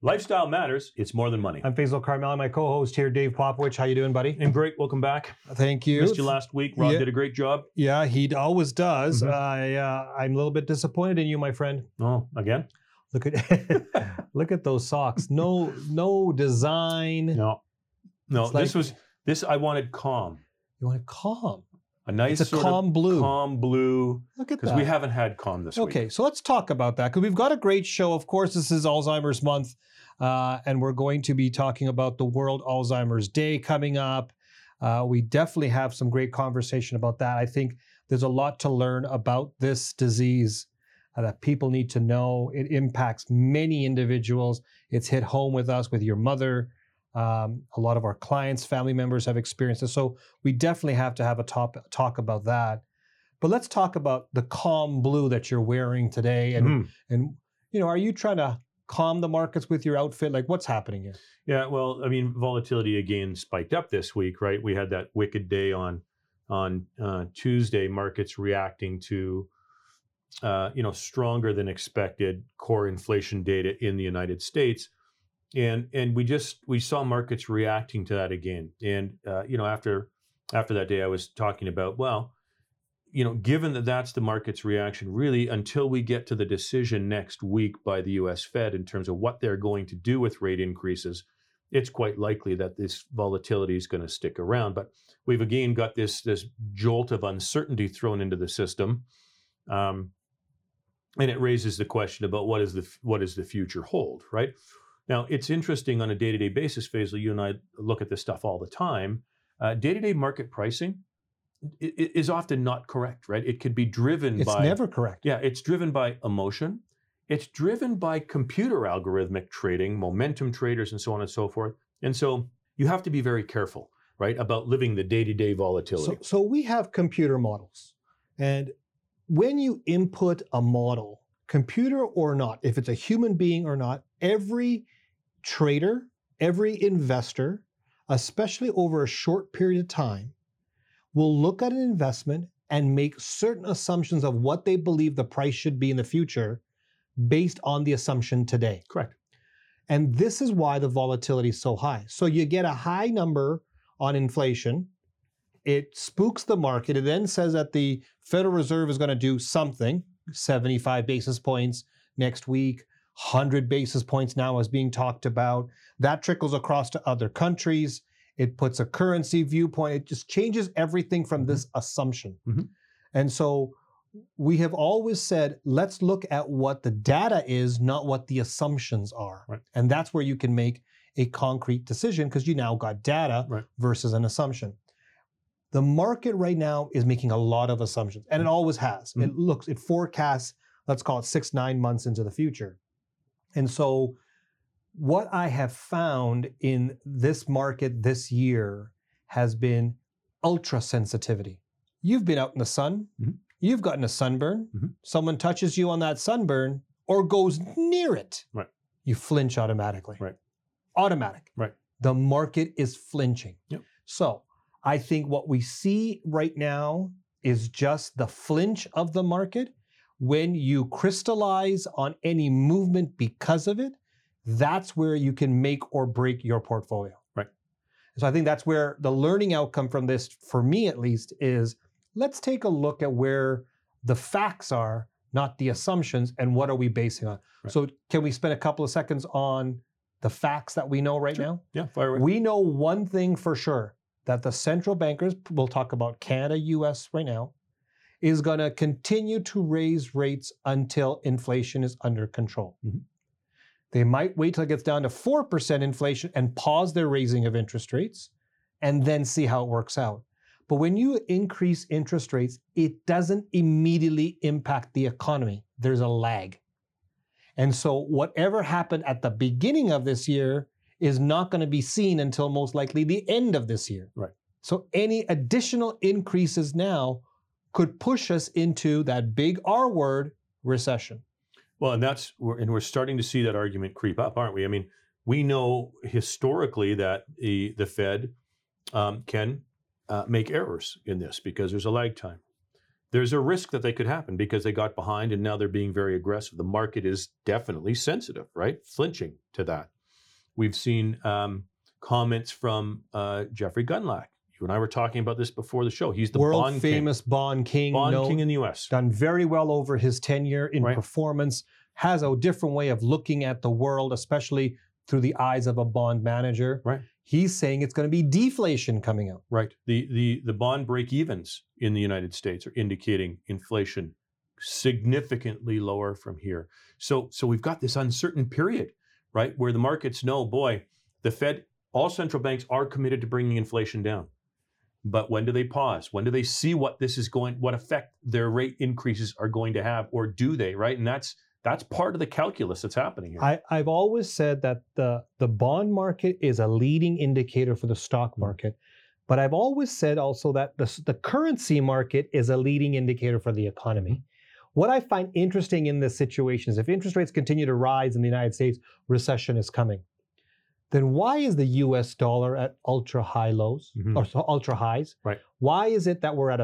Lifestyle matters. It's more than money. I'm Faisal Carmel, my co-host here, Dave Popovich. How you doing, buddy? And great. Welcome back. Thank you. Missed you last week. Rob did a great job. Yeah, he always does. I'm a little bit disappointed in you, my friend. Oh, again? Look at look at those socks. No design. No. This I wanted calm. You wanted calm. A nice It's a calm blue. Calm blue. Look at that. Because we haven't had calm this week. Okay, so let's talk about that because we've got a great show. Of course, this is Alzheimer's Month, and we're going to be talking about the World Alzheimer's Day coming up. We definitely have some great conversation about that. I think there's a lot to learn about this disease that people need to know. It impacts many individuals. It's hit home with us, with your mother. A lot of our clients, family members have experienced this. So we definitely have to have a talk about that. But let's talk about the calm blue that you're wearing today. And are you trying to calm the markets with your outfit? Like, what's happening here? Yeah, well, I mean, volatility again spiked up this week, right? We had that wicked day on Tuesday, markets reacting to stronger than expected core inflation data in the United States. And we saw markets reacting to that again. And after that day, I was talking about, given that that's the market's reaction, really until we get to the decision next week by the U.S. Fed in terms of what they're going to do with rate increases, it's quite likely that this volatility is going to stick around. But we've again got this jolt of uncertainty thrown into the system, and it raises the question about what does the future hold, right? Now, it's interesting on a day-to-day basis, Faisal, you and I look at this stuff all the time. Day-to-day market pricing is often not correct, right? It could be driven by... It's never correct. Yeah, it's driven by emotion. It's driven by computer algorithmic trading, momentum traders, and so on and so forth. And so you have to be very careful, right, about living the day-to-day volatility. So we have computer models. And when you input a model, computer or not, if it's a human being or not, every trader, every investor, especially over a short period of time, will look at an investment and make certain assumptions of what they believe the price should be in the future based on the assumption today. Correct. And this is why the volatility is so high. So you get a high number on inflation. It spooks the market. It then says that the Federal Reserve is going to do something, 75 basis points next week, 100 basis points now is being talked about. That trickles across to other countries. It puts a currency viewpoint. It just changes everything from this assumption. Mm-hmm. And so we have always said, let's look at what the data is, not what the assumptions are. Right. And that's where you can make a concrete decision because you now got data versus an assumption. The market right now is making a lot of assumptions, and it always has. Mm-hmm. It forecasts, let's call it 6-9 months into the future. And so what I have found in this market this year has been ultra sensitivity. You've been out in the sun. Mm-hmm. You've gotten a sunburn. Mm-hmm. Someone touches you on that sunburn or goes near it. Right. You flinch automatically. Right. Automatic. Right. The market is flinching. Yep. So I think what we see right now is just the flinch of the market. When you crystallize on any movement because of it, that's where you can make or break your portfolio. Right. So I think that's where the learning outcome from this, for me at least, is let's take a look at where the facts are, not the assumptions, and what are we basing on. Right. So can we spend a couple of seconds on the facts that we know right now? Yeah, fire away. We know one thing for sure, that the central bankers, we'll talk about Canada, US right now, is going to continue to raise rates until inflation is under control. Mm-hmm. They might wait till it gets down to 4% inflation and pause their raising of interest rates and then see how it works out. But when you increase interest rates, it doesn't immediately impact the economy. There's a lag. And so whatever happened at the beginning of this year is not going to be seen until most likely the end of this year. Right. So any additional increases now could push us into that big R word, recession. Well, and we're starting to see that argument creep up, aren't we? I mean, we know historically that the Fed can make errors in this because there's a lag time. there's a risk that they could happen because they got behind and now they're being very aggressive. The market is definitely sensitive, right? Flinching to that. We've seen comments from Jeffrey Gundlach. You and I were talking about this before the show. He's the world bond famous bond king. Bond king in the U.S. Done very well over his tenure in Right. performance, has a different way of looking at the world, especially through the eyes of a bond manager. Right. He's saying it's going to be deflation coming out. Right. The bond break-evens in the United States are indicating inflation significantly lower from here. So we've got this uncertain period, right, where the markets know, boy, the Fed, all central banks are committed to bringing inflation down. But when do they pause? When do they see what effect their rate increases are going to have, or do they, right? And that's part of the calculus that's happening here. I've always said that the bond market is a leading indicator for the stock market, but I've always said also that the currency market is a leading indicator for the economy. What I find interesting in this situation is if interest rates continue to rise in the United States, recession is coming. Then why is the US dollar at ultra high lows or ultra highs? Right. Why is it that we're at a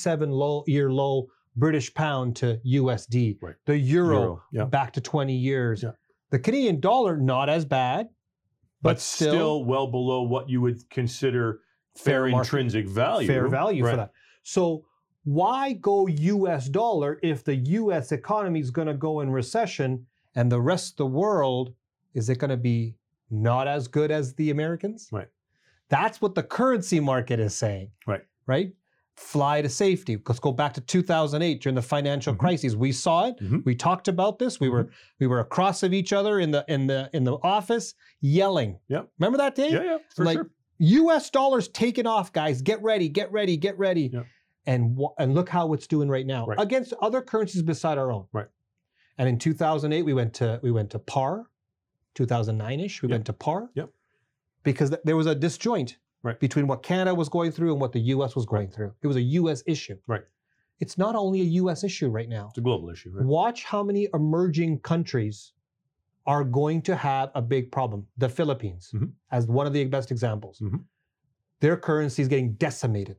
37-year low British pound to USD? Right. The euro yeah. back to 20 years. Yeah. The Canadian dollar, not as bad, but still well below what you would consider fair intrinsic value. Fair value right. for that. So why go US dollar if the US economy is going to go in recession and the rest of the world, is it going to be not as good as the Americans? Right. That's what the currency market is saying. Right. Right? Fly to safety. Let's go back to 2008 during the financial crisis. We saw it. We talked about this. We were across of each other in the office yelling. Yeah. Remember that day? Yeah, for sure. US dollars taking off, guys. Get ready, get ready, get ready. Yeah. And look how it's doing right now against other currencies beside our own. Right. And in 2008 we went to par. 2009-ish, we went to par. Yep. Because there was a disjoint right. between what Canada was going through and what the US was going through. It was a US issue. Right. It's not only a US issue right now. It's a global issue. Right? Watch how many emerging countries are going to have a big problem. The Philippines, as one of the best examples. Their currency is getting decimated.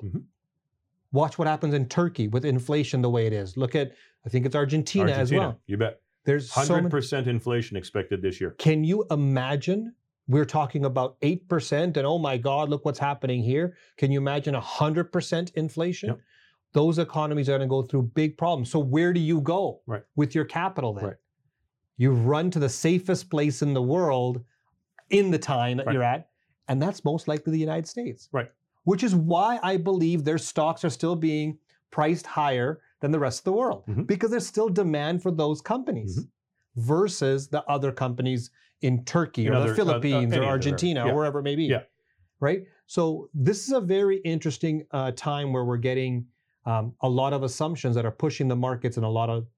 Watch what happens in Turkey with inflation the way it is. Look at, I think it's Argentina as well. You bet. There's 100% inflation expected this year. Can you imagine? We're talking about 8% and oh my God, look what's happening here. Can you imagine 100% inflation? Yep. Those economies are going to go through big problems. So where do you go with your capital then? Right. You run to the safest place in the world in the time that you're at, and that's most likely the United States. Right. Which is why I believe their stocks are still being priced higher than the rest of the world, because there's still demand for those companies versus the other companies in Turkey or the Philippines or Argentina or wherever it may be. Yeah. Right? So this is a very interesting time where we're getting a lot of assumptions that are pushing the markets in a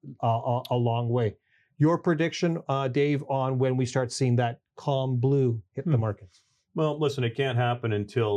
long way. Your prediction, Dave, on when we start seeing that calm blue hit the markets? Well, listen, it can't happen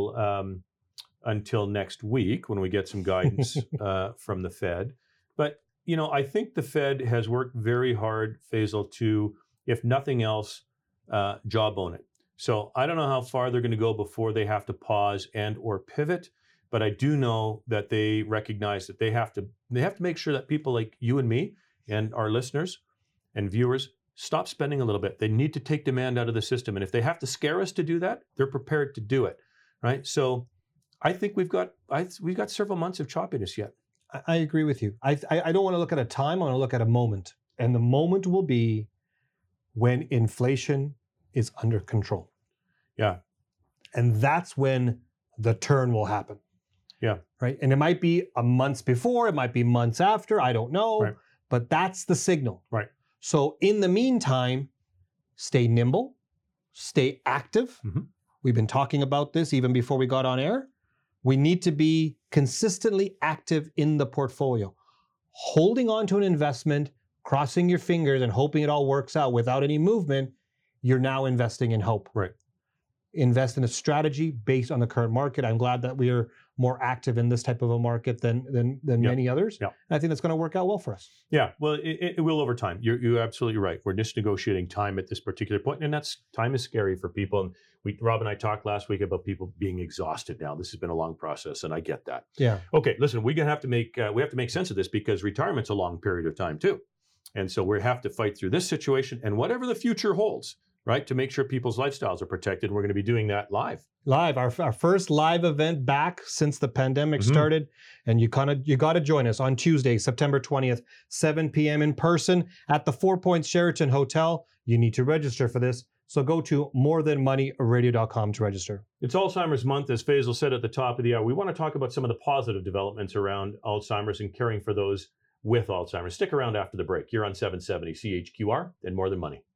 until next week when we get some guidance from the Fed. But, you know, I think the Fed has worked very hard, Faisal, to, if nothing else, jawbone it. So I don't know how far they're going to go before they have to pause and or pivot, but I do know that they recognize that they have to make sure that people like you and me and our listeners and viewers stop spending a little bit. They need to take demand out of the system. And if they have to scare us to do that, they're prepared to do it, right? So I think we've got several months of choppiness yet. I agree with you. I don't want to look at a time. I want to look at a moment. And the moment will be when inflation is under control. Yeah. And that's when the turn will happen. Yeah. Right. And it might be a months before, it might be months after, I don't know. Right. But that's the signal. Right. So in the meantime, stay nimble, stay active. We've been talking about this even before we got on air. We need to be consistently active in the portfolio. Holding on to an investment, crossing your fingers and hoping it all works out without any movement, you're now investing in hope. Right. invest in a strategy based on the current market. I'm glad that we are more active in this type of a market than many others. Yep. I think that's going to work out well for us. Yeah, well, it will over time. You're absolutely right. We're just negotiating time at this particular point, and time is scary for people. And Rob and I talked last week about people being exhausted now. This has been a long process, and I get that. Yeah. Okay, listen, we have to make sense of this because retirement's a long period of time too, and so we have to fight through this situation and whatever the future holds, right, to make sure people's lifestyles are protected. We're going to be doing that live. Our first live event back since the pandemic started, and you got to join us on Tuesday, September 20th, 7 p.m. in person at the 4 Points Sheraton Hotel. You need to register for this, so go to morethanmoneyradio.com to register. It's Alzheimer's Month, as Faisal said at the top of the hour. We want to talk about some of the positive developments around Alzheimer's and caring for those with Alzheimer's. Stick around after the break. You're on 770 CHQR and More Than Money.